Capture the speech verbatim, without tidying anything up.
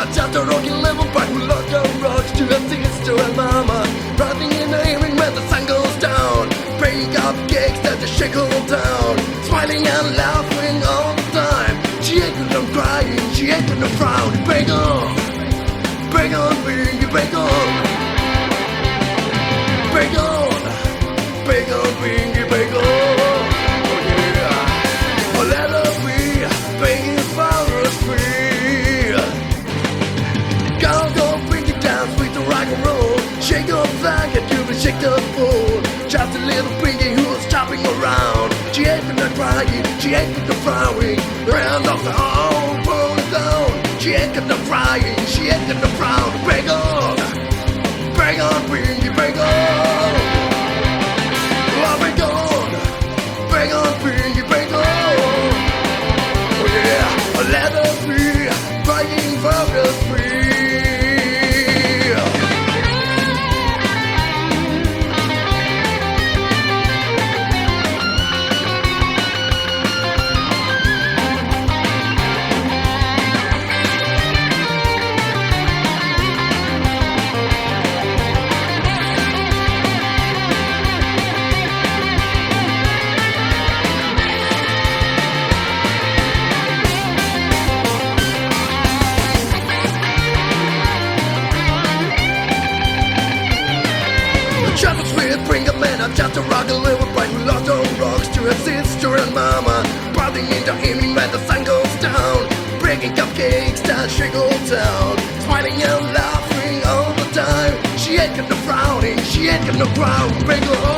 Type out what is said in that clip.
not just a rocking level, but we lost our rocks to her sister and mama. Rising in the evening when the sun goes down, bringing up cakes that they shake all down, smiling and laughing all the time. She ain't gonna crying, she ain't gonna frown. Bang on, bang on, bring it, bang on, bang on, bang on, bring it, bang on. Oh yeah, oh let her be, begging for us free. Go, go, bring it down, sweet the rock and roll. Shake your flag and you will shake the pole. Just a little piggy who's chopping around. She ain't gonna crying, she ain't gonna frowning. Round off the whole world down. She ain't gonna crying, she ain't gonna frown. Bang on, bang on, bring it, bang on. Oh, bang on, bang on, bring it, bang on. Oh yeah, let her be, fighting for the free. Just a sweet bring a man, I'm just a rock and little boy who lost all rocks to her sister and mama. Partying in the evening when the sun goes down, breaking cupcakes that shake all town, smiling and laughing all the time. She ain't gonna frowning, she ain't gonna frown. Bring her